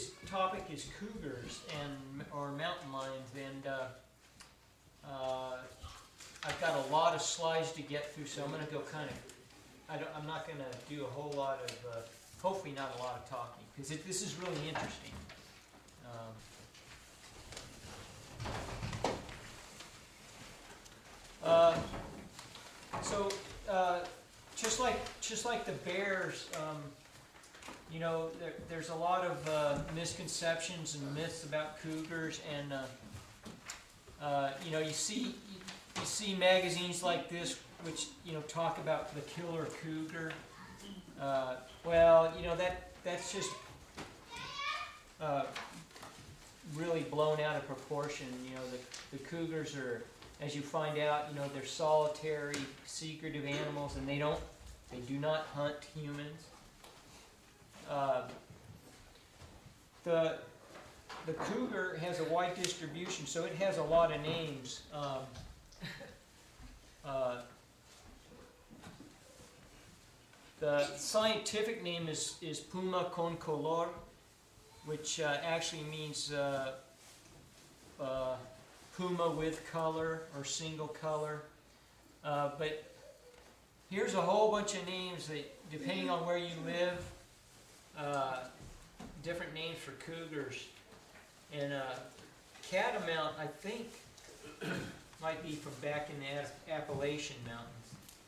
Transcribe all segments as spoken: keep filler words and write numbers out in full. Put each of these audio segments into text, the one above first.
today's topic is cougars and or mountain lions, and uh, uh, I've got a lot of slides to get through, so I'm going to go kind of. I don't, I'm not going to do a whole lot of, uh, hopefully not a lot of talking, because this is really interesting. Um, uh, so, uh, just like just like the bears. Um, You know, there, there's a lot of uh, misconceptions and myths about cougars, and uh, uh, you know, you see you, you see magazines like this, which you know talk about the killer cougar. Uh, well, you know that that's just uh, really blown out of proportion. You know, the the cougars are, as you find out, you know, they're solitary, secretive animals, and they don't they do not hunt humans. Uh, the the cougar has a wide distribution, so it has a lot of names. Um, uh, the scientific name is, is Puma con color, which uh, actually means uh, uh, puma with color or single color. Uh, but here's a whole bunch of names that, depending on where you live, Uh, different names for cougars. And uh, catamount, I think, might be from back in the Appalachian Mountains.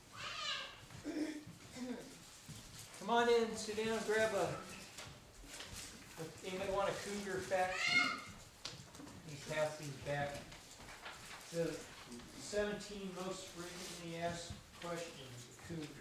Come on in, sit down, grab a. Anybody want a cougar fact? Let me pass these back. The seventeen most frequently asked questions of cougars.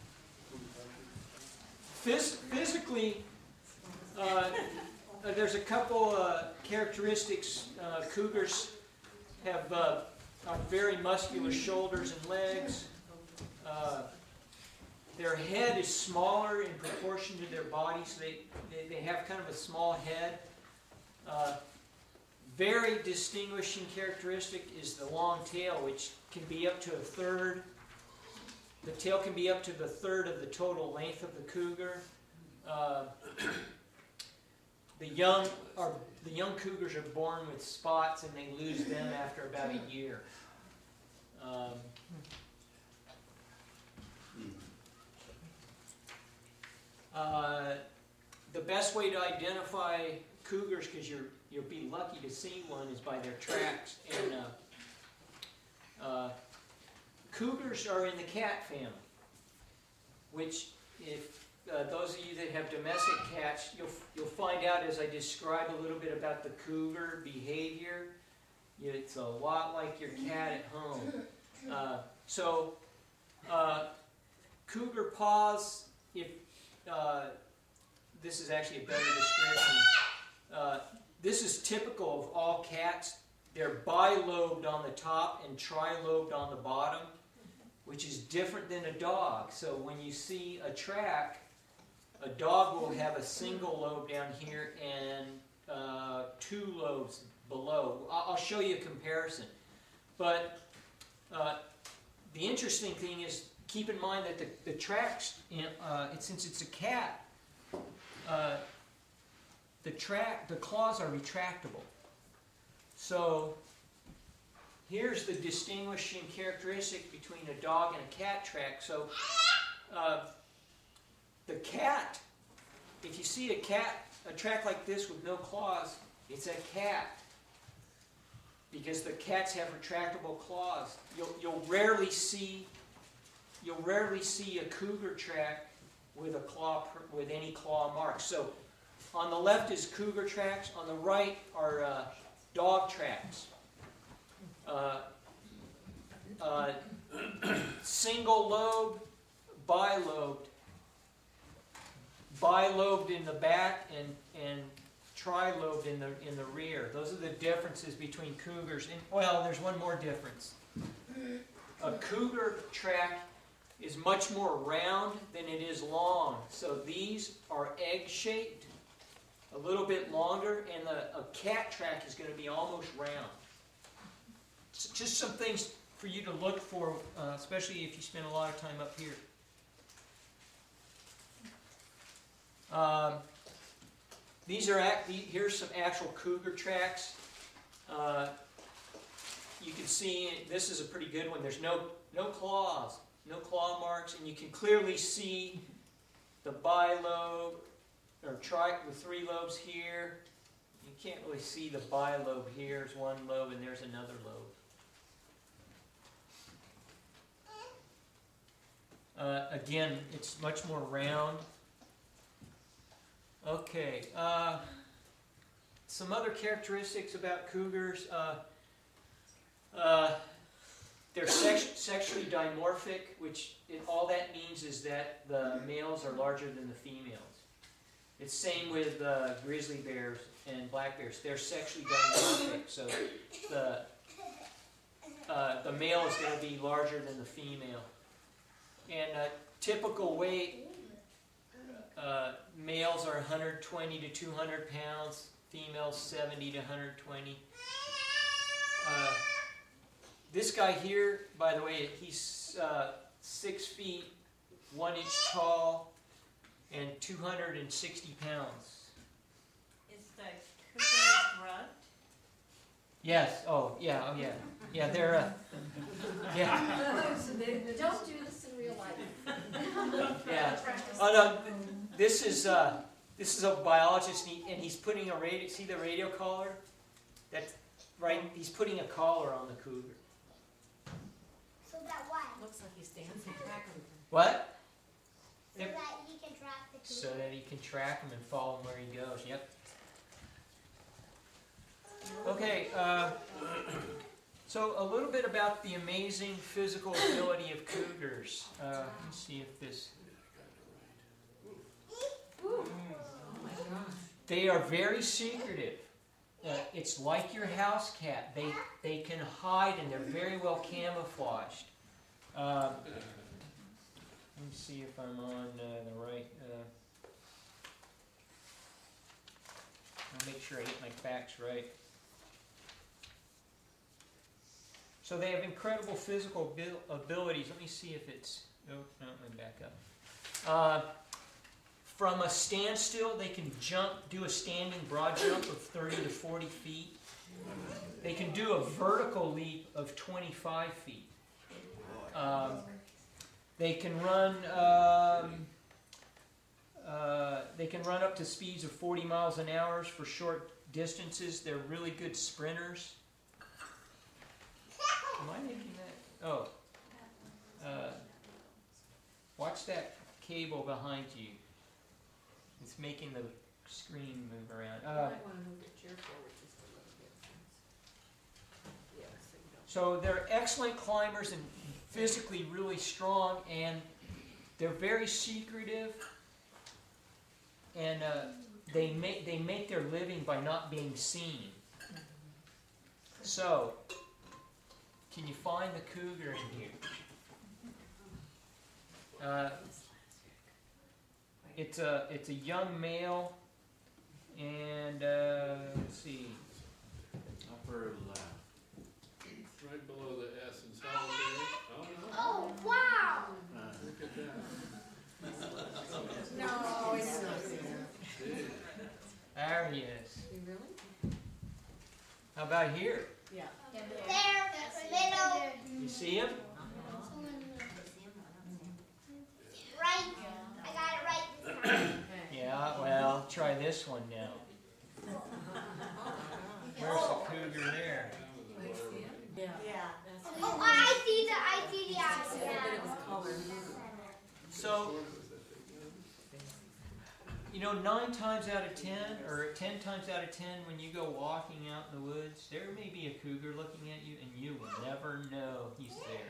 Phys- physically, uh, there's a couple uh, characteristics. Uh, cougars have uh, very muscular shoulders and legs. Uh, their head is smaller in proportion to their body, so they, they, they have kind of a small head. Uh, very distinguishing characteristic is the long tail, which can be up to a third. The tail can be up to the third of the total length of the cougar. Uh, the young are the young cougars are born with spots, and they lose them after about a year. Um, uh, the best way to identify cougars, because you're you'll be lucky to see one, is by their tracks. And uh, uh, cougars are in the cat family, which, if uh, those of you that have domestic cats, you'll you'll find out as I describe a little bit about the cougar behavior. It's a lot like your cat at home. Uh, so, uh, cougar paws. If uh, this is actually a better description, uh, this is typical of all cats. They're bilobed on the top and trilobed on the bottom, which is different than a dog. So when you see a track, a dog will have a single lobe down here and uh, two lobes below. I'll show you a comparison. But uh, the interesting thing is, keep in mind that the, the tracks, uh, it, since it's a cat, uh, the track, the claws are retractable. So here's the distinguishing characteristic between a dog and a cat track. So uh, the cat, if you see a cat, a track like this with no claws, it's a cat. Because the cats have retractable claws. You'll, you'll rarely see, you'll rarely see a cougar track with a claw, with any claw marks. So on the left is cougar tracks. On the right are uh, dog tracks. Uh, uh, single lobe, bilobed, bilobed in the back, and and trilobed in the in the rear. Those are the differences between cougars. And well, there's one more difference. A cougar track is much more round than it is long. So these are egg-shaped, a little bit longer, and the, a cat track is going to be almost round. So just some things for you to look for, uh, especially if you spend a lot of time up here. Um, these are act, here's some actual cougar tracks. Uh, you can see this is a pretty good one. There's no no claws, no claw marks, and you can clearly see the bilobe or tri the three lobes here. You can't really see the bilobe here. There's one lobe and there's another lobe. Uh, again, it's much more round. Okay. Uh, some other characteristics about cougars. Uh, uh, they're sex sexually dimorphic, which it, all that means is that the males are larger than the females. It's same with uh, grizzly bears and black bears. They're sexually dimorphic, so the uh, the male is going to be larger than the female. And uh, typical weight, uh, males are one hundred twenty to two hundred pounds, females seventy to one hundred twenty. Uh, this guy here, by the way, he's uh, six feet, one inch tall, and two hundred sixty pounds. Is the cougar grunt? Yes. Oh, yeah. Oh, yeah. Yeah, they're. Uh, yeah. Don't do this in real life. Yeah. Oh no. This is uh, this is a biologist, and, he, and he's putting a radio. See the radio collar? That's right. He's putting a collar on the cougar. So that what? Looks like he stands and track him. What? So Yep. that he can track the So cougar. that he can track him and follow him where he goes. Yep. Okay. Uh, so a little bit about the amazing physical ability of cougars. Uh, let me see if this. Oh my gosh. They are very secretive. Uh, it's like your house cat. They they can hide and they're very well camouflaged. Um, let me see if I'm on uh, the right. Uh, I'll make sure I get my facts right. So they have incredible physical abil abilities. Let me see if it's. Oh no, let me back up. Uh, From a standstill, they can jump, do a standing broad jump of thirty to forty feet. They can do a vertical leap of twenty-five feet. Um, they can run. Um, uh, they can run up to speeds of forty miles an hour for short distances. They're really good sprinters. Am I making that? Oh. Uh, watch that cable behind you. It's making the screen move around. You Uh, might want to move the chair forward just a little bit. Yeah, so you don't. so they're excellent climbers and physically really strong, and they're very secretive, and uh, they make they make their living by not being seen. So, can you find the cougar in here? Uh, It's a it's a young male, and uh, let's see. Upper left. Right below the S in solitary. Oh, no. Oh, wow! Uh, look at that. No, it's not there. See? There he is. You really? How about here? Yeah. There, middle, You see him? right. I got it right this time. Okay. Yeah. Well, try this one now. Where's the cougar there? Can I see it? Yeah. Yeah. That's Oh, I see the, I see the Just a eye. little bit of his color. So, you know, nine times out of ten, or ten times out of ten, when you go walking out in the woods, there may be a cougar looking at you, and you will never know he's there.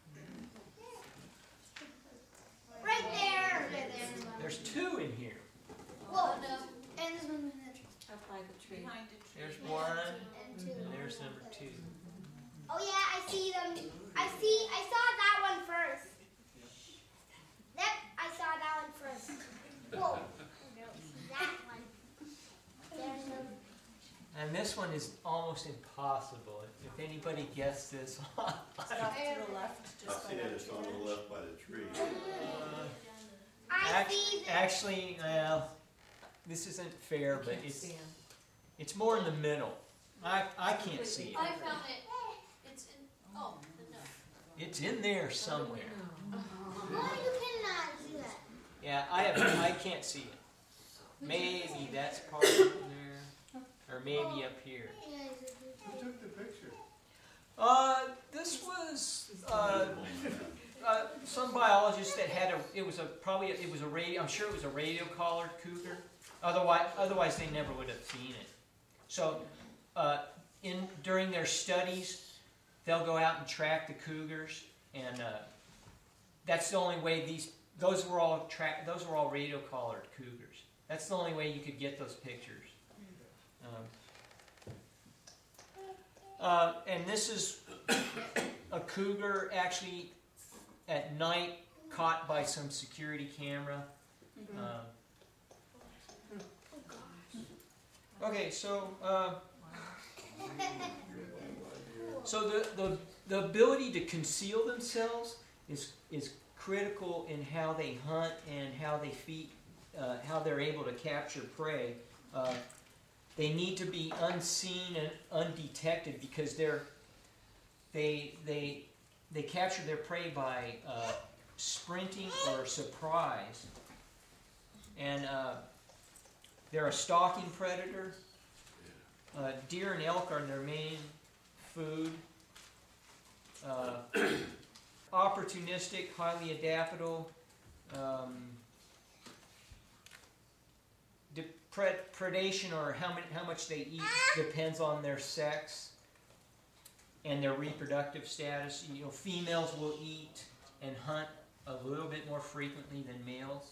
Right there. There's two in here. Whoa. And this one's in the tree. Up by the tree. There's one, And two. and there's number two. Oh yeah, I see them. I see. I saw that one first. Yep, I saw that one first. Whoa. That one. There's no. And this one is almost impossible. If anybody guessed this, uh, Off to the left, I just see by it, that it's on tree. the left by the tree. I act- see the. actually, well, this isn't fair, but Can't it's see 'em. it's more in the middle. I I can't see it. I found it. It's in, oh, no. It's in there somewhere. Why you cannot do that? Yeah, I have I can't see it. Maybe that's part of it there, or maybe up here. Who took the picture? Uh, this was uh, uh, some biologist that had a. It was a probably a, it was a radio. I'm sure it was a radio collared cougar. Otherwise, otherwise they never would have seen it. So, uh, in during their studies, they'll go out and track the cougars, and uh, that's the only way these. Those were all track. Those were all radio collared cougars. That's the only way you could get those pictures. Um, uh, and this is a cougar actually at night caught by some security camera. Um, okay, so uh, so the, the the ability to conceal themselves is is critical in how they hunt and how they feed, uh, how they're able to capture prey. Uh, they need to be unseen and undetected because they're they they they capture their prey by uh, sprinting or surprise, and uh, they're a stalking predator. Uh, deer and elk are their main food. Uh, opportunistic, highly adaptable. Um, de- pred- predation, or how many, how much they eat, depends on their sex and their reproductive status. You know, females will eat and hunt a little bit more frequently than males.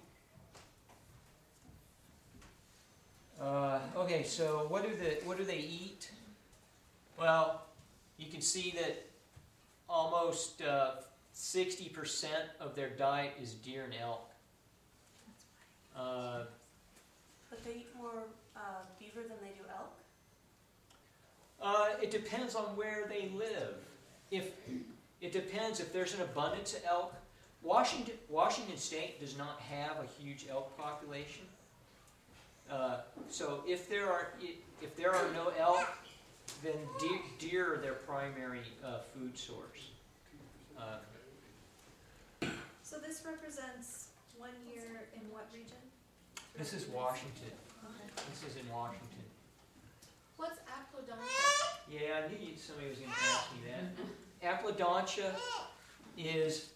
Uh, okay, so what do the what do they eat? Well, you can see that almost uh, sixty percent of their diet is deer and elk. Uh, But they eat more uh, beaver than they do elk? uh, it depends on where they live. If it depends if there's an abundance of elk. Washington Washington State does not have a huge elk population. Uh, so if there are if there are no elk, then deer, deer are their primary uh, food source. Uh, So this represents one year in what region? this is Washington. This is in Washington. What's Aplodontia? Yeah, I knew you, somebody was going to ask me that. Aplodontia is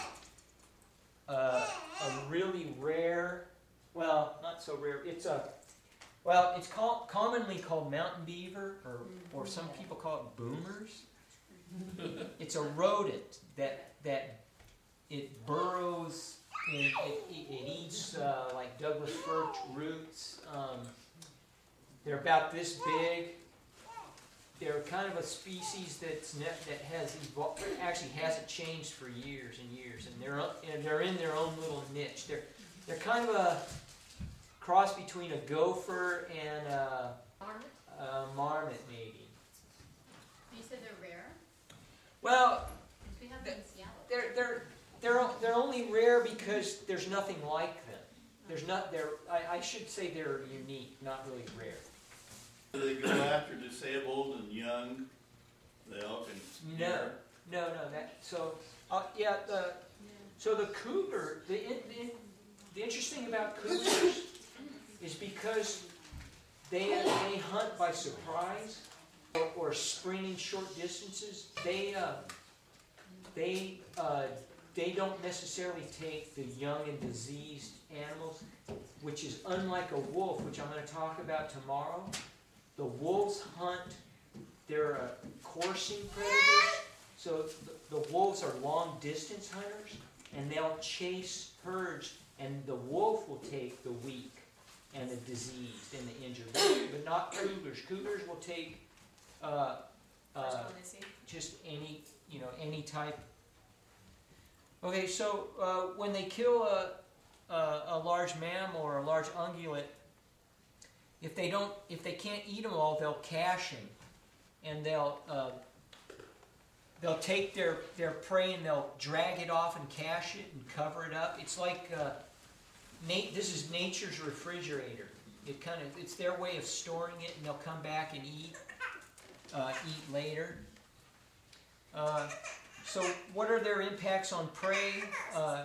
uh, a really rare, well, not so rare. It's a, well, it's called commonly called mountain beaver, or or some people call it boomers. It's a rodent that that it burrows. In, it, it, it eats uh, like Douglas fir roots. Um, they're about this big. They're kind of a species that's ne- that has evolved, actually hasn't changed for years and years, and they're and they're in their own little niche. They're they're kind of a cross between a gopher and a, Marmot? a marmot, maybe. You said they're rare? Well, We have them in Seattle. they're they're they're they're only rare because there's nothing like them. There's not they're I, I should say they're unique, not really rare. Do they go after disabled and young, the elk and No, deer? no, no. That so uh, yeah. The so the cougar. The, in, in, the interesting about cougars is because they they hunt by surprise or, or sprinting short distances. They uh, they uh, they don't necessarily take the young and diseased animals, which is unlike a wolf, which I'm going to talk about tomorrow. The wolves hunt, they're uh, coursing predators, so the, the wolves are long distance hunters, and they'll chase herds, and the wolf will take the weak and the diseased and the injured, but not cougars. Cougars will take uh, uh, First one they see. just any, you know, any type. Okay, so uh, when they kill a, a, a large mammal or a large ungulate, If they don't, if they can't eat them all, they'll cache them, and they'll uh, they'll take their, their prey and they'll drag it off and cache it and cover it up. It's like uh, Nate, this is nature's refrigerator. It kind of, it's their way of storing it, and they'll come back and eat, uh, eat later. Uh, so, what are their impacts on prey? Uh,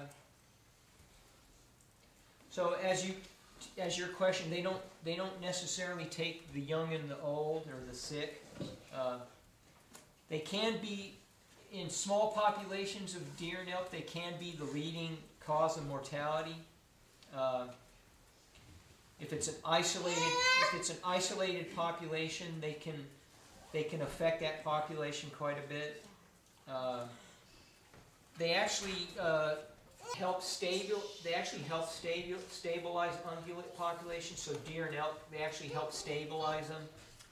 so, as you, as your question, they don't, they don't necessarily take the young and the old or the sick. Uh, they can be, in small populations of deer and elk, they can be the leading cause of mortality. Uh, if it's an isolated, if it's an isolated population, they can, they can affect that population quite a bit. Uh, they actually uh, help stabil, They actually help stabil, stabilize ungulate populations. So deer and elk, they actually help stabilize them.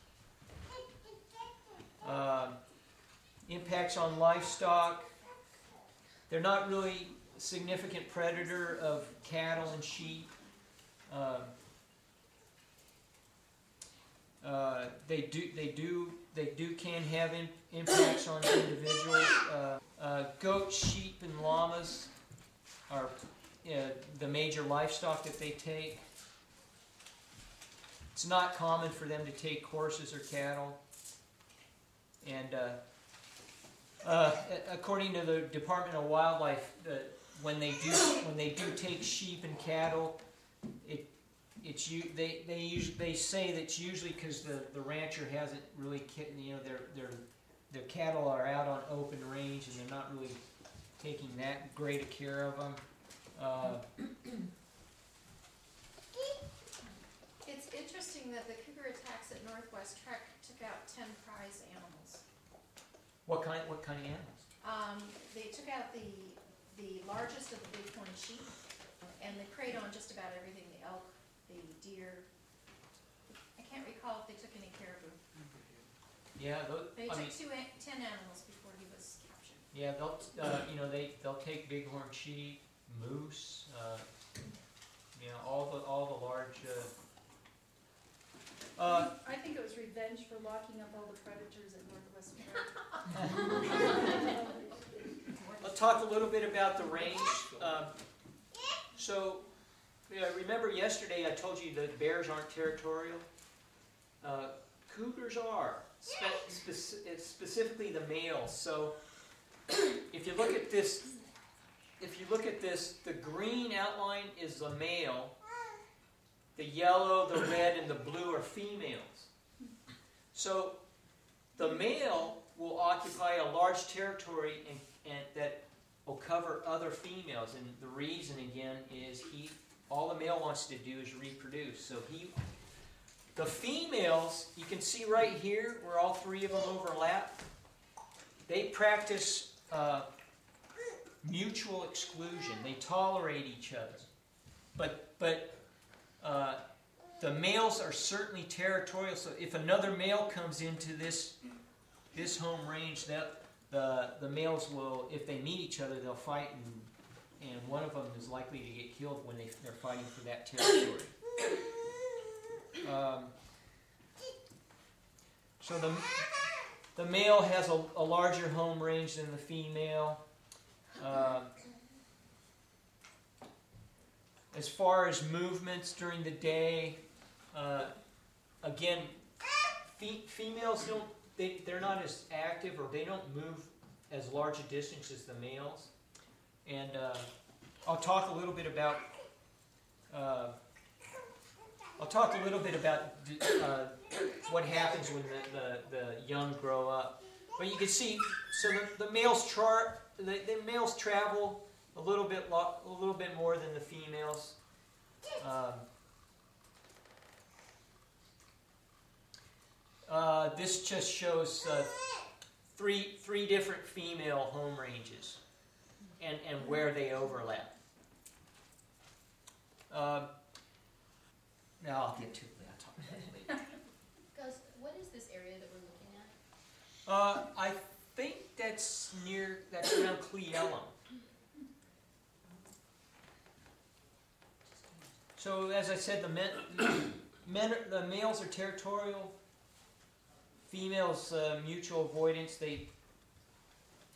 Uh, impacts on livestock. They're not really a significant predator of cattle and sheep. Uh, uh, they do, they do, they do can have in, impacts on individuals. Uh, uh, goats, sheep, and llamas are uh, the major livestock that they take. It's not common for them to take horses or cattle. And uh, uh, according to the Department of Wildlife, uh, when they do when they do take sheep and cattle, it it's they they usually they say that's usually because the, the rancher hasn't really, you know, their their their cattle are out on open range and they're not really taking that great a care of them. Uh, It's interesting that the cougar attacks at Northwest Trek took out ten prize animals. what kind what kind of animals? Um, they took out the the largest of the bighorn sheep, and they preyed on just about everything: the elk, the deer. I can't recall if they took any caribou. Yeah, those, They I took mean, two, a- ten animals before he was captured. yeah, they'll uh, you know they they'll take bighorn sheep, moose, uh, you know all the all the large. Uh, uh, I think it was revenge for locking up all the predators at Northwest Trek. I'll talk a little bit about the range. Um, so, yeah, remember yesterday I told you that bears aren't territorial? Uh, cougars are, spe- speci- specifically the males. So, if you look at this, if you look at this, the green outline is the male. The yellow, the red, and the blue are females. So, the male will occupy a large territory and, and that will cover other females. And the reason, again, is he all the male wants to do is reproduce. So he, the females, you can see right here where all three of them overlap. They practice uh, mutual exclusion. They tolerate each other. But but. Uh, the males are certainly territorial, so if another male comes into this this home range, that the the males will, if they meet each other, they'll fight, and and one of them is likely to get killed when they they're fighting for that territory. Um, so the the male has a, a larger home range than the female. Uh, As far as movements during the day, uh, again, fe- females don't, they, they're not as active, or they don't move as large a distance as the males. And uh, I'll talk a little bit about, uh, I'll talk a little bit about uh, what happens when the, the, the young grow up. But you can see, so the, the males tra- the, the males travel a little bit, lo- a little bit more than the females. Um, uh, this just shows uh, three three different female home ranges, and and where they overlap. Uh, now I'll get to it. I'll talk about it later. Gus, what is this area that we're looking at? Uh, I think that's near that's around Cle Elum. So, as I said, the men, men, the males are territorial. Females, uh, mutual avoidance. They,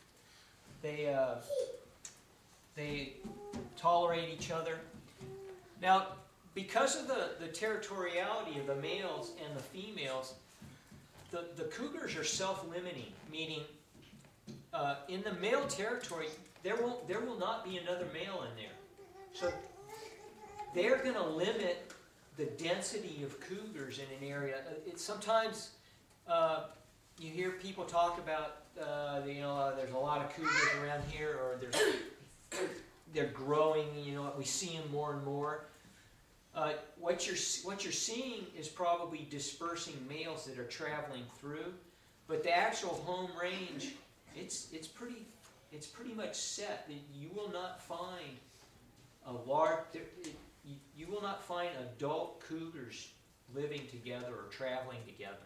they, uh, they tolerate each other. Now, because of the, the territoriality of the males and the females, the, the cougars are self-limiting, meaning uh, in the male territory, there will, there will not be another male in there. So they're going to limit the density of cougars in an area. It's sometimes uh, you hear people talk about, uh, you know, uh, there's a lot of cougars around here, or there's, they're growing. You know, we see them more and more. Uh, what you're what you're seeing is probably dispersing males that are traveling through, but the actual home range, it's it's pretty it's pretty much set. You will not find a large. It, you, you will not find adult cougars living together or traveling together.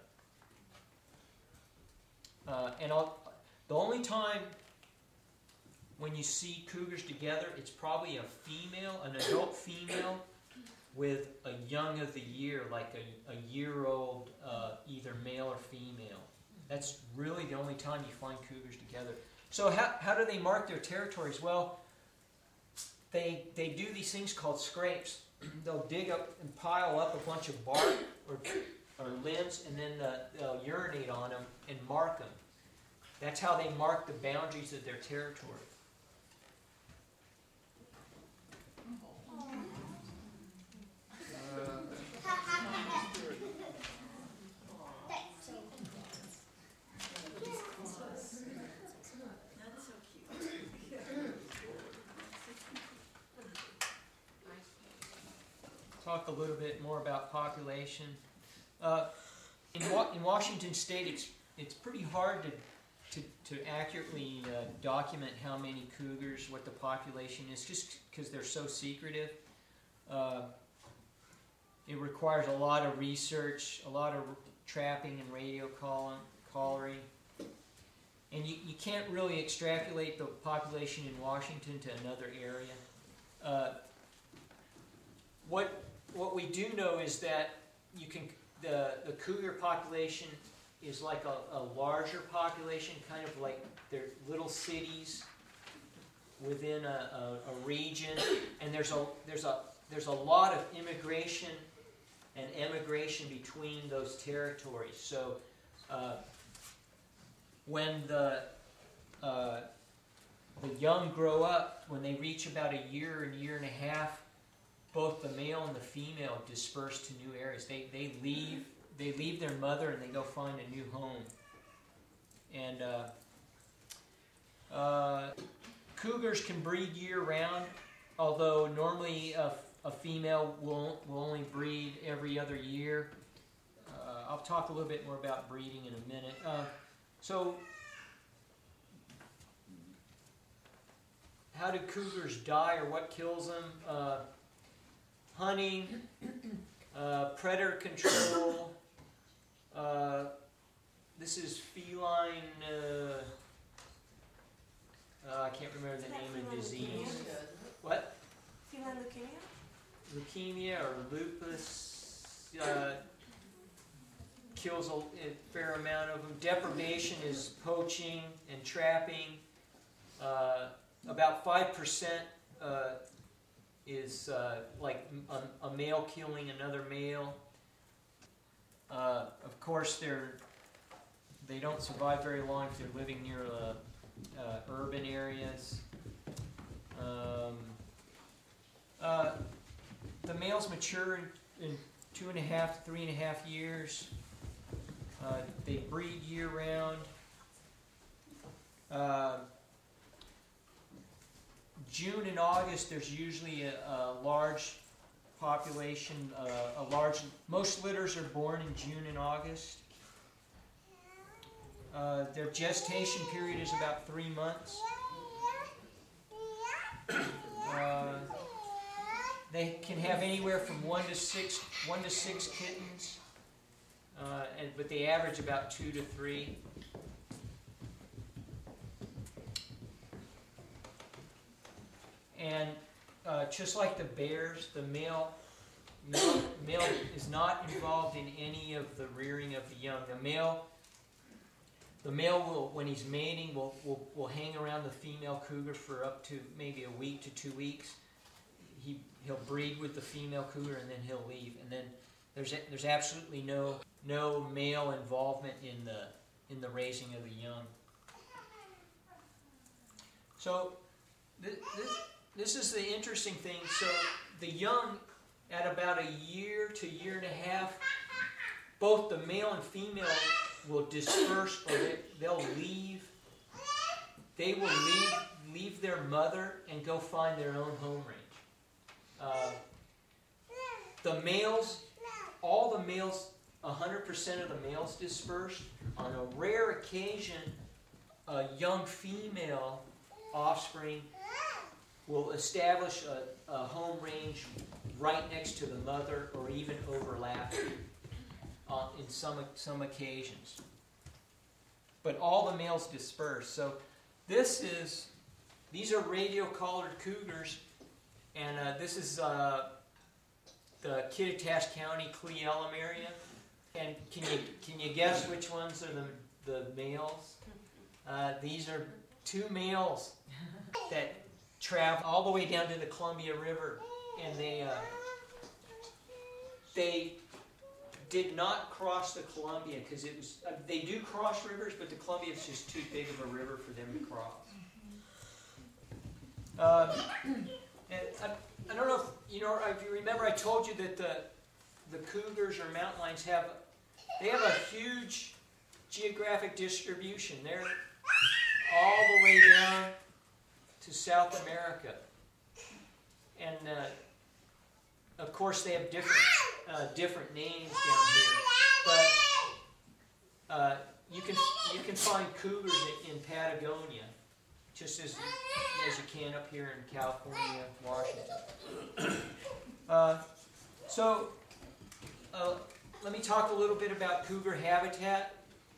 Uh, and I'll, the only time when you see cougars together, it's probably a female, an adult female, with a young of the year, like a, a year-old, uh, either male or female. That's really the only time you find cougars together. So how, how do they mark their territories? Well, they, they do these things called scrapes. They'll dig up and pile up a bunch of bark or, or limbs, and then uh, they'll urinate on them and mark them. That's how they mark the boundaries of their territory. Talk a little bit more about population. Uh, in, Wa- in Washington State, it's it's pretty hard to to, to accurately uh, document how many cougars, what the population is, just because they're so secretive. Uh, it requires a lot of research, a lot of trapping and radio call- collaring. And you, you can't really extrapolate the population in Washington to another area. Uh, what what we do know is that you can the the cougar population is like a, a larger population, kind of like they're little cities within a, a, a region, and there's a there's a there's a lot of immigration and emigration between those territories. So uh, when the uh, the young grow up, when they reach about a year and year and a half, both the male and the female disperse to new areas. They they leave they leave their mother and they go find a new home. And uh, uh, cougars can breed year round, although normally a, a female will will only breed every other year. Uh, I'll talk a little bit more about breeding in a minute. Uh, so. How do cougars die, or what kills them? Uh, hunting, uh, predator control. Uh, this is feline. Uh, uh, I can't remember the name of the disease. What? Feline leukemia? Leukemia or lupus uh, kills a, a fair amount of them. Deprivation is poaching and trapping. Uh, About five percent uh, is uh, like a, a male killing another male. Uh, of course, they're they don't survive very long if they're living near uh, uh, urban areas. Um, uh, the males mature in, in two and a half, three and a half years. Uh, they breed year round. Uh, June and August, there's usually a, a large population, uh, a large, most litters are born in June and August. Uh, their gestation period is about three months. Uh, they can have anywhere from one to six, one to six kittens, uh, and, but they average about two to three. And uh, just like the bears, the male, male male is not involved in any of the rearing of the young. The male, the male will, when he's mating, will will will hang around the female cougar for up to maybe a week to two weeks. He he'll breed with the female cougar and then he'll leave. And then there's a- there's absolutely no no male involvement in the in the raising of the young. So th- this this is the interesting thing. So the young, at about a year to year and a half, both the male and female will disperse, or they, they'll leave. They will leave leave their mother and go find their own home range. Uh, the males, all the males, one hundred percent of the males disperse. On a rare occasion, a young female offspring will establish a, a home range right next to the mother, or even overlap uh, in some some occasions. But all the males disperse. So this is these are radio-collared cougars, and uh, this is uh, the Kittitas County Cle Elum area. And can you can you guess which ones are the the males? Uh, these are two males that travel all the way down to the Columbia River, and they uh, they did not cross the Columbia because it was. Uh, they do cross rivers, but the Columbia is just too big of a river for them to cross. Uh, and I, I don't know if you know. If you remember, I told you that the the cougars or mountain lions have they have a huge geographic distribution. They're all the way down to South America, and uh, of course they have different uh, different names down here. But uh, you can you can find cougars in, in Patagonia, just as as you can up here in California, Washington. Uh, so uh, let me talk a little bit about cougar habitat.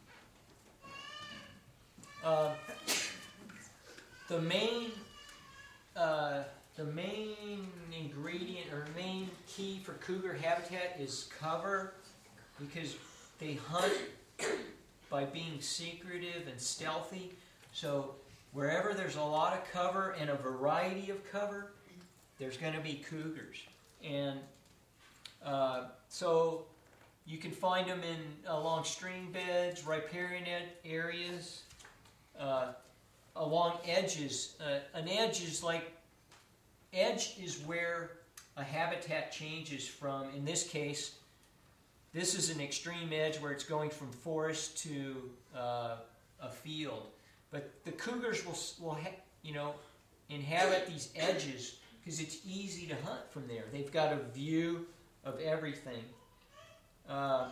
Uh, the main uh, the main ingredient or main key for cougar habitat is cover, because they hunt by being secretive and stealthy. So wherever there's a lot of cover and a variety of cover, there's going to be cougars. And uh, so you can find them in along stream beds, riparian ed- areas, uh, along edges. Uh, an edge is like, edge is where a habitat changes from, in this case, this is an extreme edge where it's going from forest to uh, a field. But the cougars will, will ha- you know, inhabit these edges because it's easy to hunt from there. They've got a view of everything. Uh,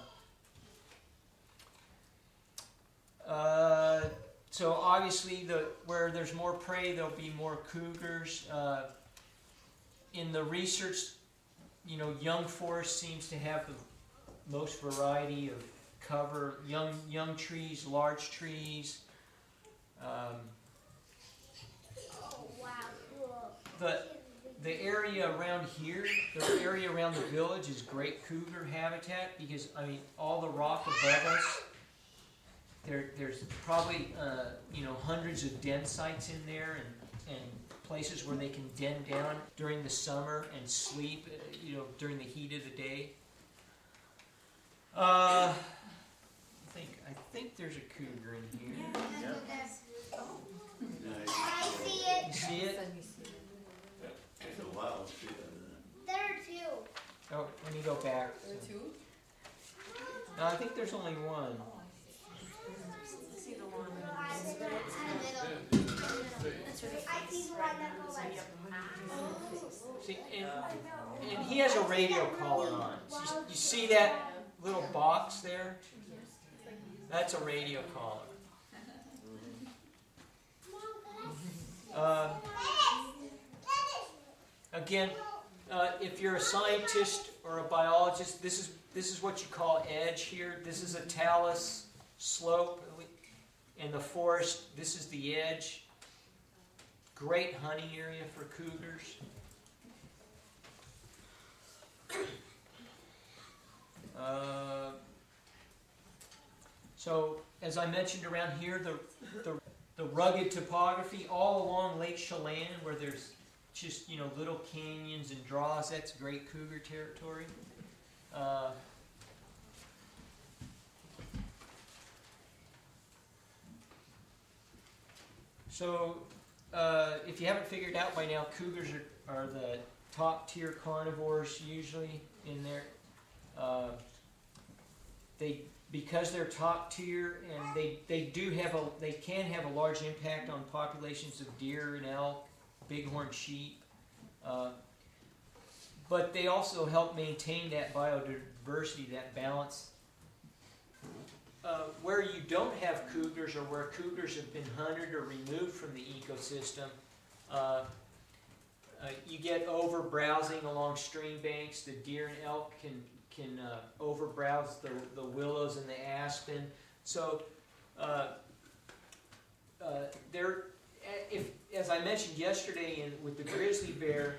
uh, so obviously, the where there's more prey, there'll be more cougars. Uh, in the research, you know, young forest seems to have the most variety of cover. Young young trees, large trees. Um, Oh, wow, cool. the the area around here, the area around the village is great cougar habitat because, I mean, all the rock above us, there there's probably uh, you know hundreds of den sites in there, and and places where they can den down during the summer and sleep, uh, you know, during the heat of the day. Uh, I think I think there's a cougar in here. Yeah. I see it. You see it? It's a wild shit, isn't it? There are two. Oh, let me go back. No, I think there's only one. See the one. I see the one that goes like. See, and, and he has a radio collar on. So you, you see that little box there? That's a radio collar. Uh, again, uh, if you're a scientist or a biologist, this is this is what you call edge here. This is a talus slope in the forest. This is the edge. Great hunting area for cougars. Uh, so, as I mentioned around here, the, the the rugged topography all along Lake Chelan, where there's just, you know, little canyons and draws, that's great cougar territory. Uh, so, uh, if you haven't figured out by now, cougars are, are the top tier carnivores usually in there. Uh, they because they're top tier and they, they do have a they can have a large impact on populations of deer and elk, bighorn sheep, uh, but they also help maintain that biodiversity, that balance. Uh, where you don't have cougars, or where cougars have been hunted or removed from the ecosystem, uh, uh, you get over browsing along stream banks. The deer and elk can can uh, over browse the the willows and the aspen. So uh, uh, there, if as I mentioned yesterday, in with the grizzly bear,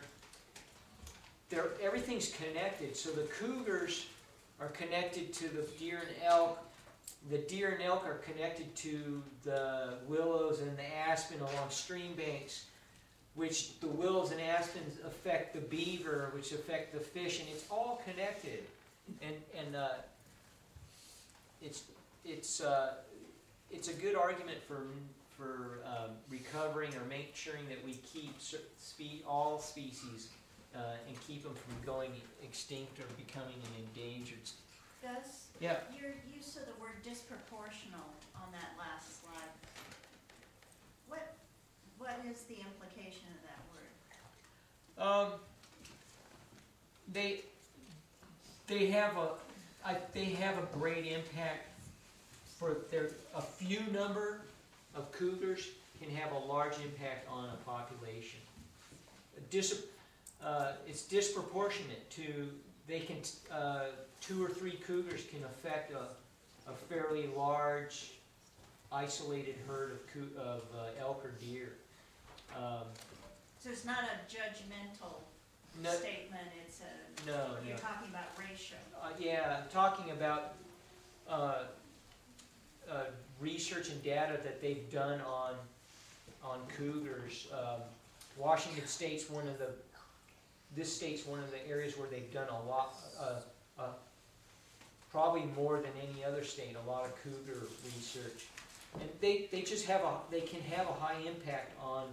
there everything's connected. So the cougars are connected to the deer and elk. The deer and elk are connected to the willows and the aspen along stream banks, which the willows and aspens affect the beaver, which affect the fish, and it's all connected. And and uh, it's it's uh, it's a good argument for for um, recovering or make sure that we keep spe- all species uh, and keep them from going extinct or becoming an endangered. Gus, Yeah. your use of the word disproportional on that last slide, what what is the implication of that word? Um, they they have a I, they have a great impact for their a few number of cougars can have a large impact on a population. Dis, uh, it's disproportionate to they can uh, two or three cougars can affect a, a fairly large isolated herd of coo- of uh, elk or deer. Um, So it's not a judgmental no, statement, it's a, no, you're no. talking about ratio. Uh, yeah, I'm talking about uh, uh, research and data that they've done on on cougars. Um, Washington State's one of the this state's one of the areas where they've done a lot, uh, uh, probably more than any other state, a lot of cougar research, and they, they just have a they can have a high impact on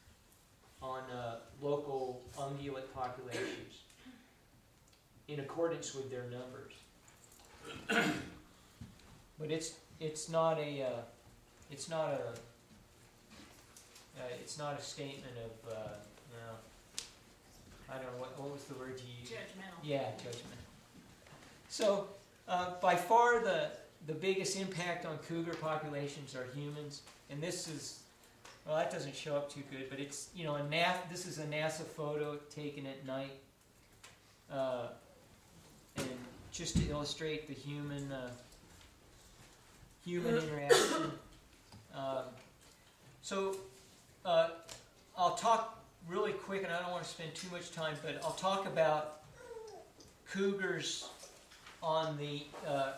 on uh, local ungulate populations in accordance with their numbers. But it's it's not a uh, it's not a uh, it's not a statement of uh, you know, I don't know what what was the word you used? Judgmental. Yeah, judgment. So uh, by far the the biggest impact on cougar populations are humans, and this is. Well, that doesn't show up too good, but it's, you know, a NASA, this is a NASA photo taken at night, uh, and just to illustrate the human uh, human interaction. Um, so uh, I'll talk really quick, and I don't want to spend too much time, but I'll talk about cougars on the uh,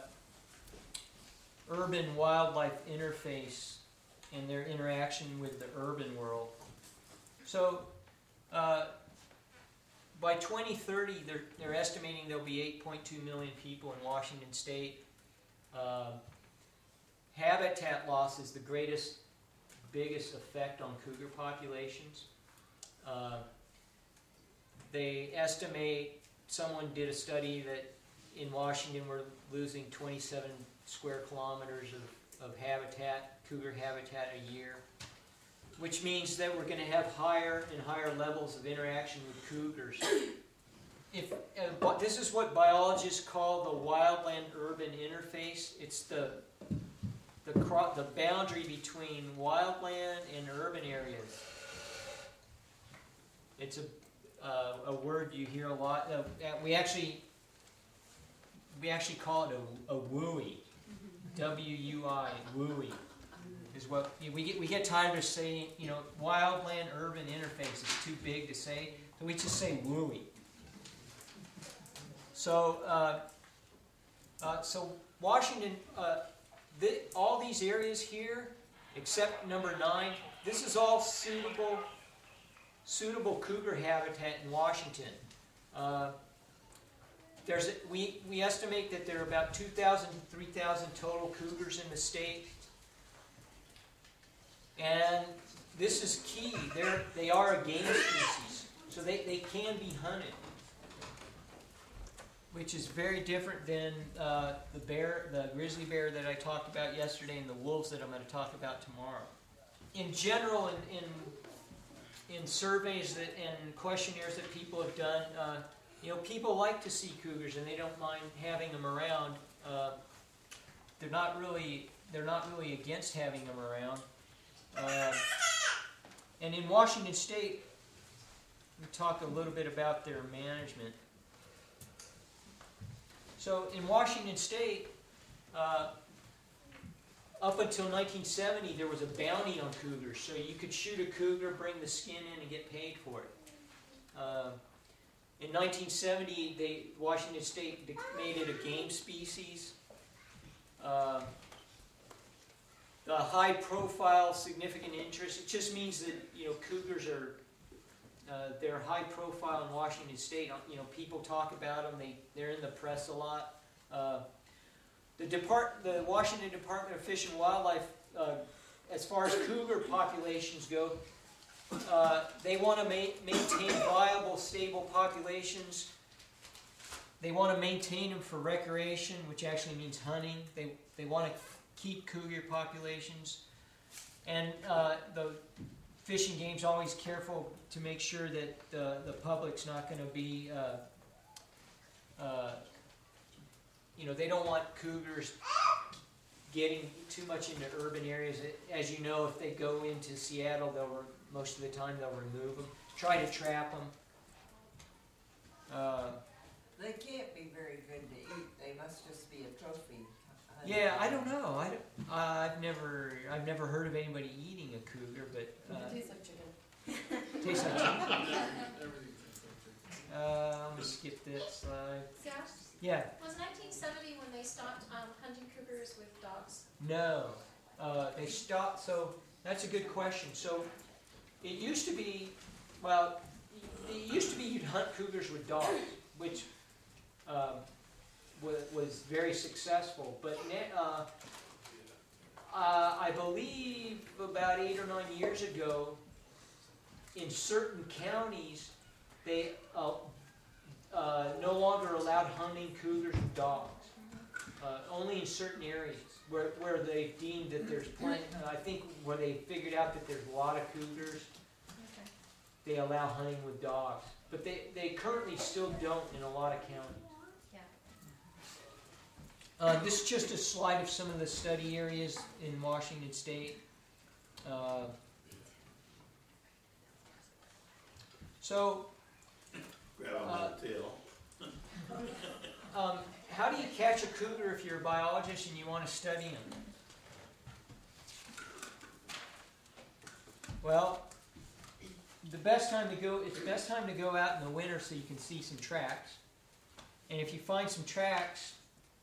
urban wildlife interface and their interaction with the urban world. So, uh, by twenty thirty, they're, they're estimating there'll be eight point two million people in Washington State. Uh, habitat loss is the greatest, biggest effect on cougar populations. Uh, they estimate, someone did a study that in Washington we're losing twenty-seven square kilometers of, of habitat, cougar habitat a year, which means that we're going to have higher and higher levels of interaction with cougars. If uh, this is what biologists call the wildland-urban interface. It's the the cro- the boundary between wildland and urban areas. It's a uh, a word you hear a lot. Uh, we actually we actually call it a, a wooey. W U I, wooey, is what we get. We get tired of saying, you know, wildland urban interface is too big to say, so we just say wooey. So, uh, uh, so Washington, uh, th- all these areas here, except number nine, this is all suitable suitable cougar habitat in Washington. Uh, there's a, we, we estimate that there are about two thousand, three thousand total cougars in the state. And this is key. They're, they are a game species, so they, they can be hunted, which is very different than uh, the bear, the grizzly bear that I talked about yesterday, and the wolves that I'm going to talk about tomorrow. In general, in in, in surveys that and questionnaires that people have done, uh, you know, people like to see cougars and they don't mind having them around. Uh, they're not really they're not really against having them around. Uh, and in Washington State, we talk a little bit about their management. So in Washington State, uh, up until nineteen seventy, there was a bounty on cougars. So you could shoot a cougar, bring the skin in, and get paid for it. Uh, in nineteen seventy, they, Washington State made it a game species. Uh, the high-profile, significant interest, it just means that, you know, cougars are Uh, they're high profile in Washington State. You know, people talk about them. They they're in the press a lot. Uh, the depart the Washington Department of Fish and Wildlife, uh, as far as cougar populations go, uh, they want to ma- maintain viable, stable populations. They want to maintain them for recreation, which actually means hunting. They they want to keep cougar populations, and uh, the Fish and Game's always careful to make sure that the, the public's not going to be, uh, uh, you know, they don't want cougars getting too much into urban areas. As you know, if they go into Seattle, they'll re- most of the time they'll remove them, try to trap them. Uh, They can't be very good to eat. They must just be a trophy. yeah, I don't know. I don't, I've never I've never heard of anybody eating a cougar, but uh, It tastes like chicken. tastes like chicken. Everything tastes like chicken. Uh, I'm gonna skip this slide. Zach, Yeah. was nineteen seventy when they stopped um, hunting cougars with dogs? No, uh, they stopped. So that's a good question. So it used to be, well, it used to be you'd hunt cougars with dogs, which um, was, was very successful. But na- uh, uh, I believe about eight or nine years ago, in certain counties, they uh, uh, no longer allowed hunting cougars with dogs. Uh, only in certain areas where, where they deemed that there's plenty, uh, I think where they figured out that there's a lot of cougars, Okay. they allow hunting with dogs. But they, they currently still don't in a lot of counties. Yeah. Uh, this is just a slide of some of the study areas in Washington State. Uh, so, Grab on Uh, the tail. um, how do you catch a cougar if you're a biologist and you want to study them? Well, the best time to go, it's the best time to go out in the winter so you can see some tracks. And if you find some tracks,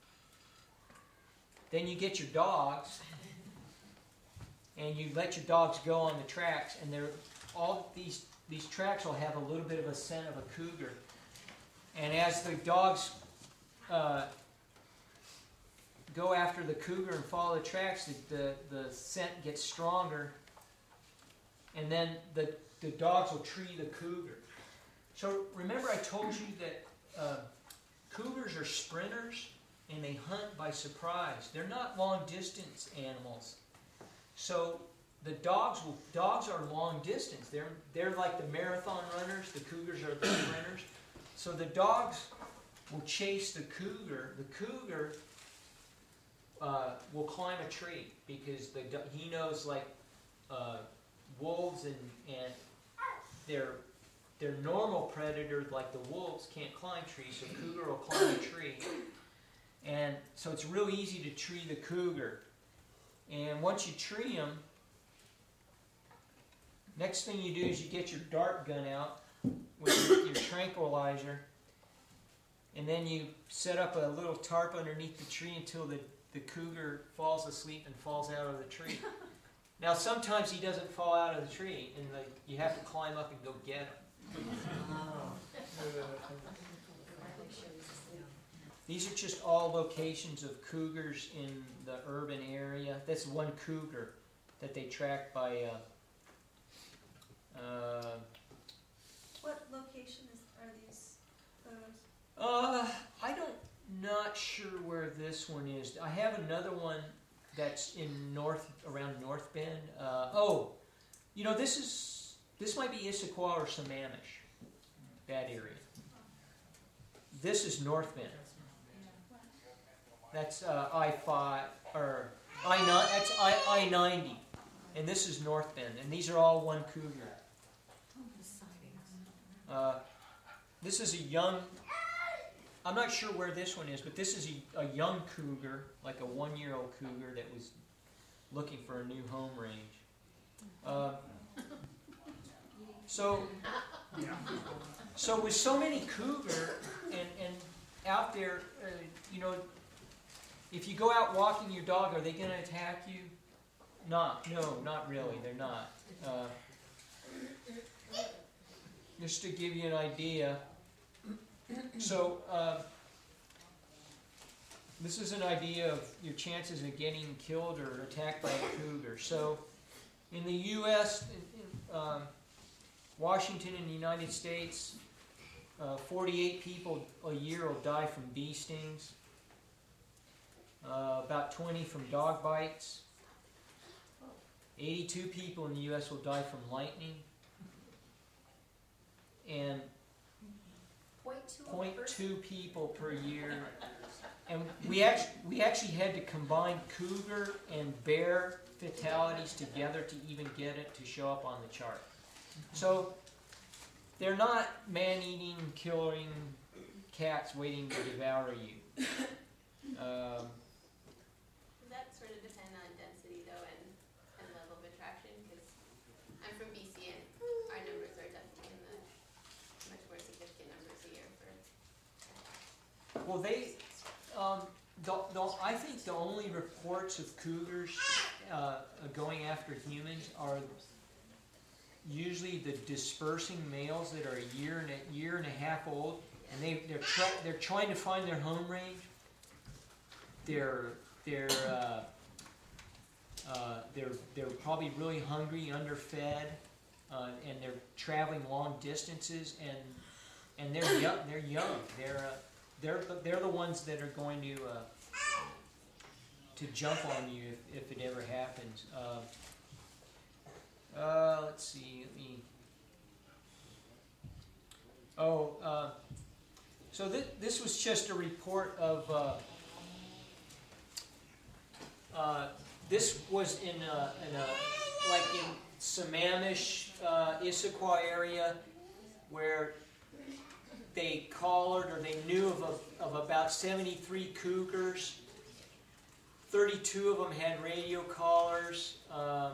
then you get your dogs and you let your dogs go on the tracks, and they're all these these tracks will have a little bit of a scent of a cougar. And as the dogs uh, go after the cougar and follow the tracks, the, the, the scent gets stronger, and then the, the dogs will tree the cougar. So remember I told you that uh, cougars are sprinters, and they hunt by surprise. They're not long distance animals. So the dogs will dogs are long distance. They're they're like the marathon runners. The cougars are the sprinters. So the dogs will chase the cougar. The cougar uh, will climb a tree because the he knows like uh, wolves and and their their normal predator like the wolves can't climb trees. So cougar will climb a tree, and so it's real easy to tree the cougar. And once you tree them, next thing you do is you get your dart gun out with your, your tranquilizer, and then you set up a little tarp underneath the tree until the, the cougar falls asleep and falls out of the tree. Now, sometimes he doesn't fall out of the tree, and the, you have to climb up and go get him. These are just all locations of cougars in the urban area. That's one cougar that they track by. Uh, uh, What location is, are these photos? uh, I don't, not sure where this one is. I have another one that's in north, around North Bend. Uh, oh, you know, this is, this might be Issaquah or Sammamish, that area. This is North Bend. That's uh, I five, or I nine, that's I, I ninety. And this is North Bend. And these are all one cougar. Uh, this is a young, I'm not sure where this one is, but this is a, a young cougar, like a one-year-old cougar that was looking for a new home range. Uh, so, so with so many cougar and, and out there, uh, you know, if you go out walking your dog, are they going to attack you? Not, no, not really. They're not. Uh, just to give you an idea. So, uh, this is an idea of your chances of getting killed or attacked by a cougar. So, in the U S, in, in, um, Washington in the United States, uh, forty-eight people a year will die from bee stings. Uh, about twenty from dog bites. eighty-two people in the U S will die from lightning. And Point two zero point of a person. two people per year. And we actually, we actually had to combine cougar and bear fatalities together to even get it to show up on the chart. So they're not man-eating, killing cats waiting to devour you. Um, Does that sort of depend on density though and, and level of attraction? Because I'm from B C and our numbers are definitely in the much more significant numbers a year for. well, they, um, the, the, I think the only reports of cougars uh, going after humans are usually the dispersing males that are a year and a year and a half old, and they they're try, they're trying to find their home range. They're they're uh, uh, they're they're probably really hungry, underfed, uh, and they're traveling long distances, and and they're young. They're young. They're uh, they're they're the ones that are going to uh, to jump on you if, if it ever happens. Uh, uh, let's see. Let me. Oh, uh, so this this was just a report of. Uh, Uh, this was in a, in a like in Sammamish, uh, Issaquah area, where they collared or they knew of, a, of about seventy-three cougars. thirty-two of them had radio collars, uh,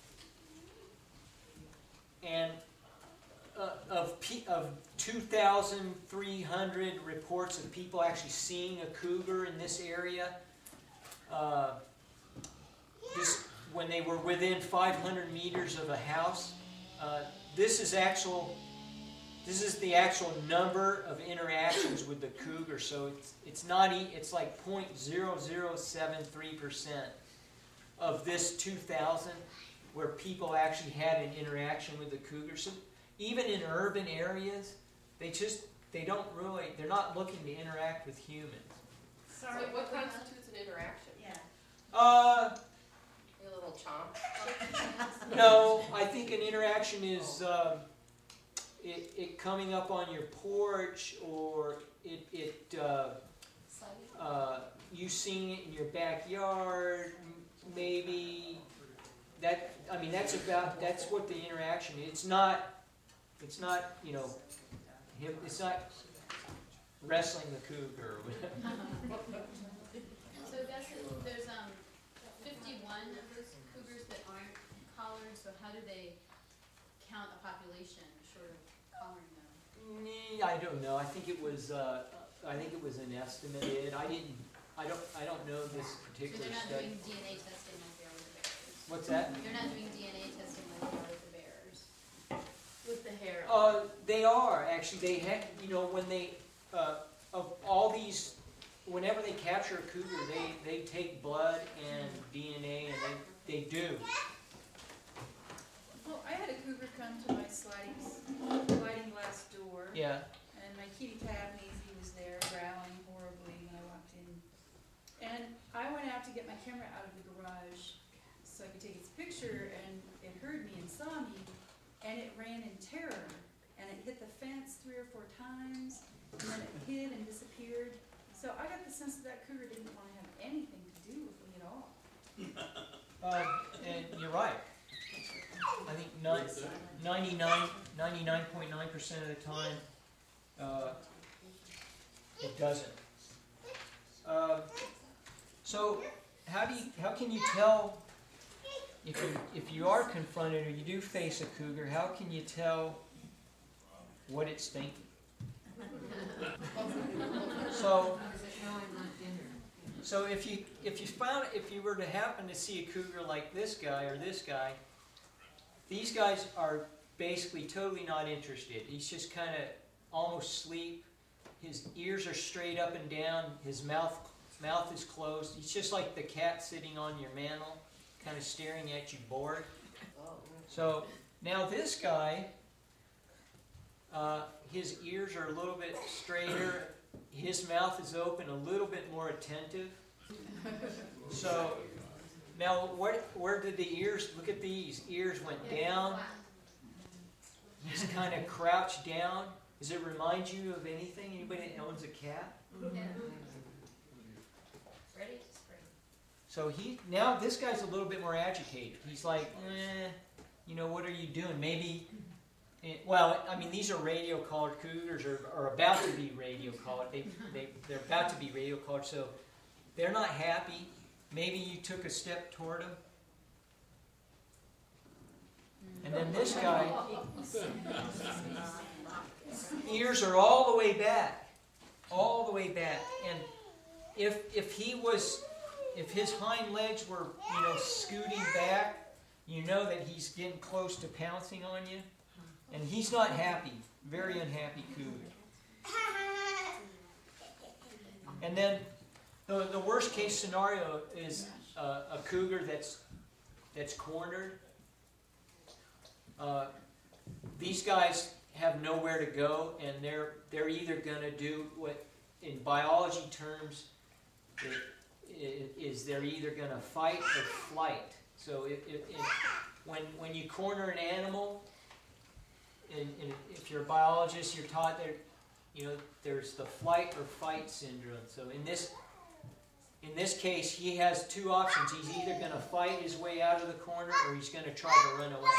and uh, of P, of two thousand three hundred reports of people actually seeing a cougar in this area. Uh, This, when they were within five hundred meters of a house, uh, this is actual. This is the actual number of interactions with the cougar. So it's it's not e- it's like zero point zero zero seven three percent of this two thousand where people actually had an interaction with the cougar. So even in urban areas, they just they don't really they're not looking to interact with humans. Sorry. So what constitutes an interaction? Yeah. Uh. A little chomp? No, I think an interaction is um, it, it coming up on your porch, or it, it uh, uh, you seeing it in your backyard, m- maybe. That I mean, that's about that's what the interaction is. It's not. It's not you know. Him, it's not wrestling the cougar. Or whatever. So that's, there's um fifty-one of those cougars that aren't collared, so how do they count a population short of collaring them? Nee, I don't know. I think it was. Uh, I think it was an estimated. I didn't. I don't. I don't know this So particular they're not study. doing D N A testing like they are with the bears? What's that? They're not doing D N A testing like they are with the bears. With the hair. Uh, they are, actually, they have, you know, when they, uh, of all these, whenever they capture a cougar, they, they take blood and D N A, and they, they do. Well, I had a cougar come to my sliding, sliding glass door, Yeah, and my kitty cat, Maisie, was there growling horribly when I walked in. And I went out to get my camera out of the garage so I could take its picture, and it heard me and saw me, and it ran in terror, and it hit the fence three or four times, and then it hid and disappeared. So I got the sense that that cougar didn't want to have anything to do with me at all. uh, and you're right. I think nine, ninety-nine, ninety-nine point nine percent of the time, uh, it doesn't. Uh, so, how do you, how can you tell if you, if you are confronted or you do face a cougar, how can you tell what it's thinking? So, so if you, if you found, if you were to happen to see a cougar like this guy or this guy, these guys are basically totally not interested. He's just kind of almost asleep. His ears are straight up and down. His mouth mouth is closed. He's just like the cat sitting on your mantle, kind of staring at you, bored. So now this guy, uh, his ears are a little bit straighter. His mouth is open, a little bit more attentive. So now, where, where did the ears, look at these, ears went down. He's kind of crouched down. Does it remind you of anything? Anybody that owns a cat? Yeah. Ready to spring. So he, now this guy's a little bit more agitated. He's like, eh, you know, what are you doing? Maybe, it, well, I mean, these are radio collared cougars, or, or about to be radio collared. They, they, they're about to be radio collared, so they're not happy. Maybe you took a step toward him. And then this guy, ears are all the way back. All the way back. And if if he was, if his hind legs were, you know, scooting back, you know that he's getting close to pouncing on you. And he's not happy. Very unhappy cougar. And then The, the worst case scenario is uh, a cougar that's that's cornered. Uh, these guys have nowhere to go, and they're they're either going to do what, in biology terms, it, is they're either going to fight or flight. So if, if, if, when when you corner an animal, and, and if you're a biologist, you're taught that, you know, there's the flight or fight syndrome. So in this In this case, he has two options. He's either going to fight his way out of the corner, or he's going to try to run away.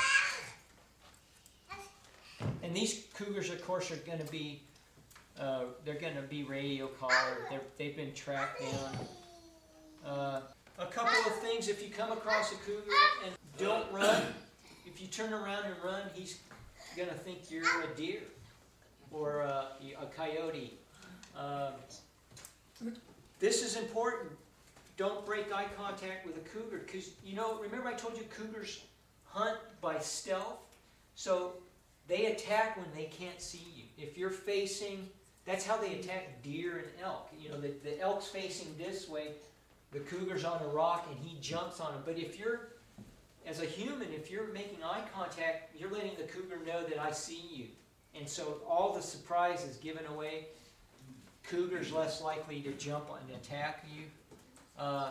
And these cougars, of course, are going to be, uh, they're going to be radio collared. They're, they've been tracked down. Uh, a couple of things: if you come across a cougar and don't run, if you turn around and run, he's going to think you're a deer or a, a coyote. Uh, This is important. Don't break eye contact with a cougar, because, you know, remember I told you cougars hunt by stealth? So they attack when they can't see you. If you're facing, that's how they attack deer and elk. You know, the, the elk's facing this way, the cougar's on a rock, and he jumps on him. But if you're, as a human, if you're making eye contact, you're letting the cougar know that I see you. And so all the surprise is given away. Cougar's less likely to jump and attack you. Uh,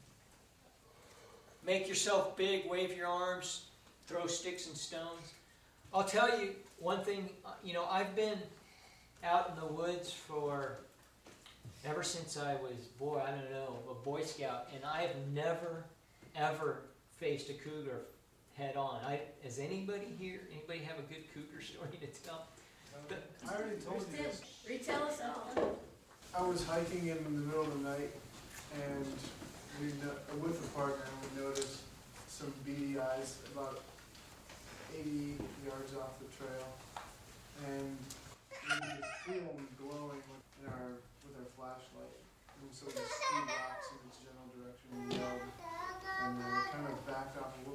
make yourself big, wave your arms, throw sticks and stones. I'll tell you one thing, you know, I've been out in the woods for, ever since I was, boy, I don't know, a Boy Scout, and I have never, ever faced a cougar head on. I, has anybody here, anybody have a good cougar story to tell? I already told you this. Retell us all. I was hiking in the middle of the night, and we no- with a partner, and we noticed some beady eyes about eighty yards off the trail, and we could see them glowing in our with our flashlight. And so we threw rocks in its general direction and yelled, and then we kind of backed off a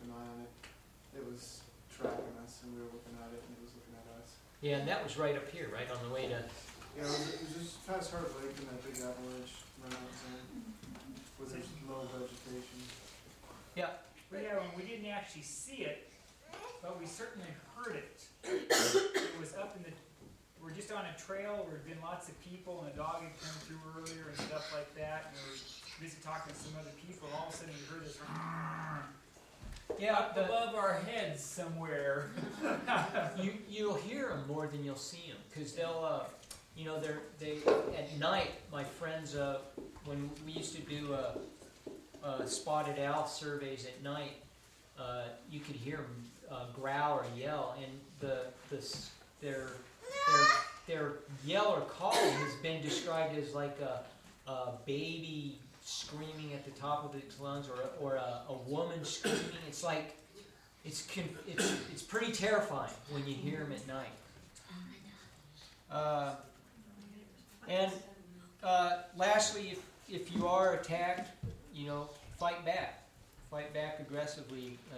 an eye on it. It was tracking us, and we were looking at it, and it was looking at us. Yeah, and that was right up here, right on the way to. Yeah, it was, it was just past Heart Lake and that big avalanche runout zone where there's low vegetation. Yeah. But yeah, we didn't actually see it, but we certainly heard it. It was up in the, we're just on a trail, there had been lots of people, and a dog had come through earlier and stuff like that, and we were busy talking to some other people, and all of a sudden you heard this Yeah, up the, above our heads somewhere. you you'll hear them more than you'll see them, because they'll, uh, you know, they're they at night. My friends, uh, when we used to do uh, uh, spotted owl surveys at night, uh, you could hear them uh, growl or yell, and the the s- their their their yell or calling has been described as like a, a baby screaming at the top of its lungs, or a, or a, a woman screaming. It's like it's con- it's it's pretty terrifying when you hear them at night. Uh, and uh, lastly, if if you are attacked, you know, fight back, fight back aggressively. Uh,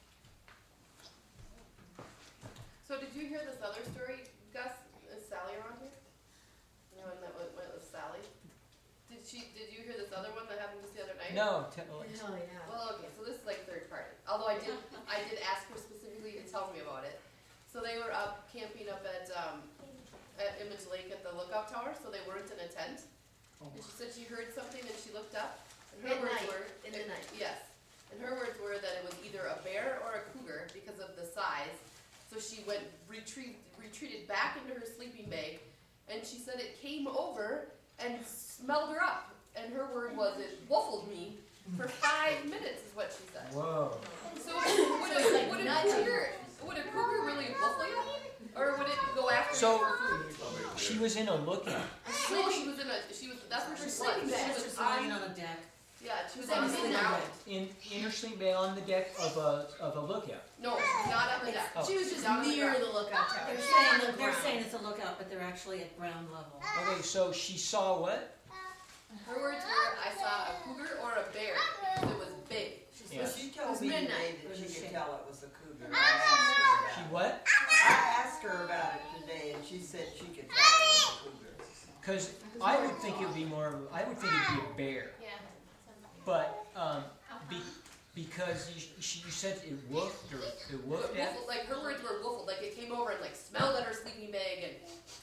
So did you hear this other story, Gus? Is Sally around here? You know, when that was, when it was Sally. Did she? Did you hear this other one that happened just the other night? no, t- Oh, yeah. Well, okay, so this is like third party. Although I did, I did ask her specifically to tell me about it. So they were up camping up at um, at Image Lake at the lookout tower. So they weren't in a tent. And she said she heard something and she looked up. And her At words night, were in the night. Yes, and her words were that it was either a bear or a cougar because of the size. So she went retreat, retreated back into her sleeping bag, and she said it came over and smelled her up. And her word was, it waffled me for five minutes, is what she said. whoa. So would a, would a cougar, would a cougar really waffle you, or would it go after So- you for food? She was in a lookout. No, she was in a, she was, that's where she was. sleeping bag. She was on, on the deck. yeah, she was Was on on the the sleeping deck. bag. In in her sleep bag on the deck of a of a lookout. No, not on the deck. Oh. She was just Down on the near ground. the lookout tower. They're She's saying, on the they're ground. saying it's a lookout, but they're actually at ground level. Okay, so she saw what? Her words were, I saw a cougar or a bear, because it was big. Yeah. She It told was me today midnight. that It she was could shade. tell it was a cougar. I asked her She about it. what? I asked her about it today, and she said she could tell it was a cougar. Because I would think it would be more. I would think it'd be a bear. Yeah. But um, be, because you, she, you said it woofed or it woofed at. Woofled, like her words were woofled, like it came over and like smelled at her sleeping bag and,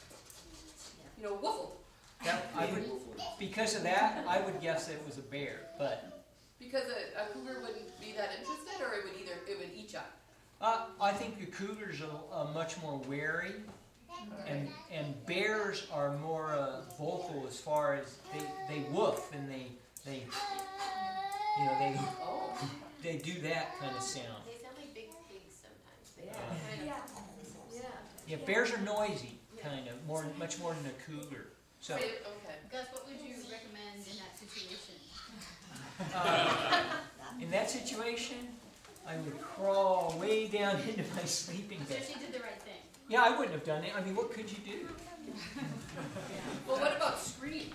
you know, woofled. That, I would, because of that, I would guess that it was a bear. But Because a, a cougar wouldn't be that interested, or it would either, it would eat you. uh, I think the cougars are uh, much more wary, and and bears are more uh, vocal as far as they they woof and they they you know they Oh. they do that kind of sound. They sound like big pigs sometimes. They Yeah. kind of- Yeah. Yeah, bears are noisy, kind of more, much more than a cougar. So, Wait, okay. Gus, what would you recommend in that situation? uh, in that situation, I would crawl way down into my sleeping So bag. she did the right thing. Yeah, I wouldn't have done it. I mean, what could you do? Well, what about scream?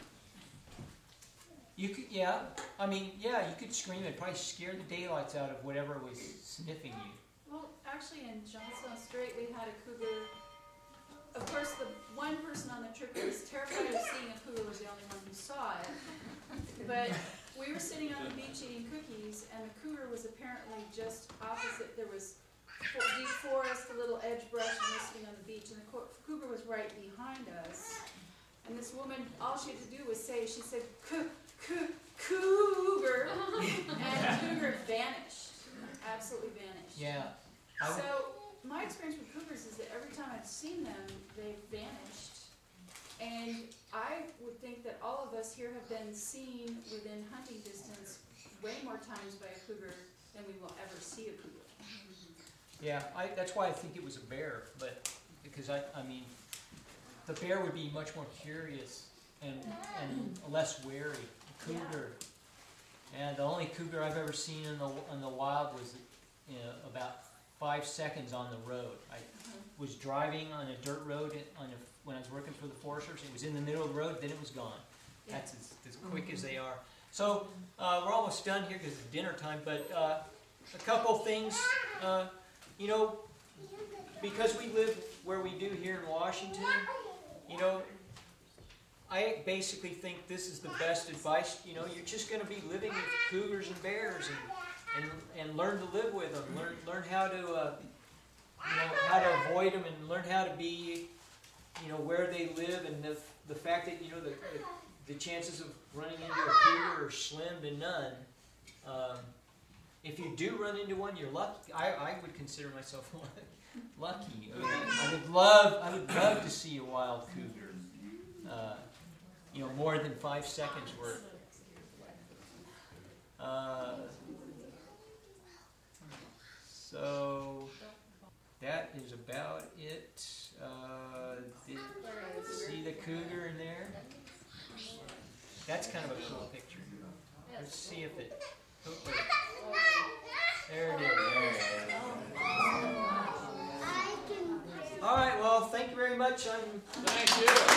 You could, yeah. I mean, yeah, you could scream and probably scare the daylights out of whatever was sniffing you. Well, actually, in Johnstone Strait, we had a cougar. Of course, the one person on the trip who was terrified of seeing a cougar was the only one who saw it. But we were sitting on the beach eating cookies, and the cougar was apparently just opposite. There was fo- deep forest, a little edge brush, and we were sitting on the beach, and the co- cougar was right behind us. And this woman, all she had to do was say, she said, "Coo, coo, cougar," and the cougar vanished, absolutely vanished. Yeah. I would, So, my experience with cougars is that every time I've seen them, they've vanished. And I would think that all of us here have been seen within hunting distance way more times by a cougar than we will ever see a cougar. yeah, I, that's why I think it was a bear. But because I, I mean, the bear would be much more curious and and less wary. The cougar, and the only cougar I've ever seen in the in the wild was, you know, about five seconds on the road. I was driving on a dirt road on a, when I was working for the foresters. It was in the middle of the road, then it was gone. That's as, as quick as they are. So uh, we're almost done here because it's dinner time. But uh, a couple things, uh, you know, because we live where we do here in Washington, you know, I basically think this is the best advice. You know, you're just going to be living with cougars and bears, and, and, and learn to live with them. Learn learn how to, uh, you know, how to avoid them, and learn how to be, you know, where they live, and the the fact that, you know, the the, the chances of running into a cougar are slim to none. Um, if you do run into one, you're lucky. I, I would consider myself lucky. I, mean, I, I would love I would love to see a wild cougar. Uh, you know, more than five seconds worth. Uh, so that is about it. Uh, did, see the cougar in there? That's kind of a cool picture. Let's see if it. Oh, wait. There it is. All right. Well, thank you very much. I'm. Thank you.